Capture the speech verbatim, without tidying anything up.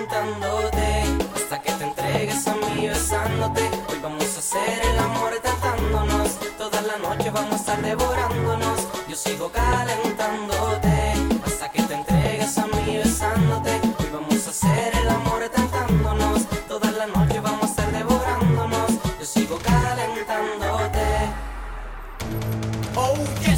calentándote hasta que te entregues a mí besándote. Hoy vamos a hacer el amor tratándonos, toda la noche vamos a estar devorándonos. Yo sigo calentándote hasta que te entregues a mí besándote. Hoy vamos a hacer el amor tratándonos, toda la noche vamos a estar devorándonos. Yo sigo calentándote. Oh yeah.